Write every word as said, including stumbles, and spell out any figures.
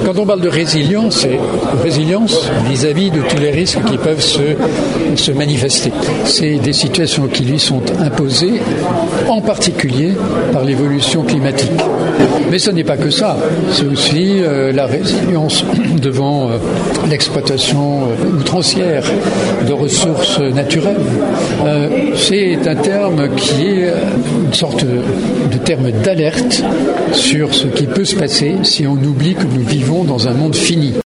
Quand on parle de résilience, c'est résilience vis-à-vis de tous les risques qui peuvent se, se manifester. C'est des situations qui lui sont imposées, en particulier par l'évolution climatique. Mais ce n'est pas que ça. C'est aussi euh, la résilience devant euh, l'exploitation euh, outrancière de ressources naturelles. Euh, c'est un terme qui est une sorte de terme d'alerte sur ce qui peut se passer si on oublie que nous vivons dans un monde fini.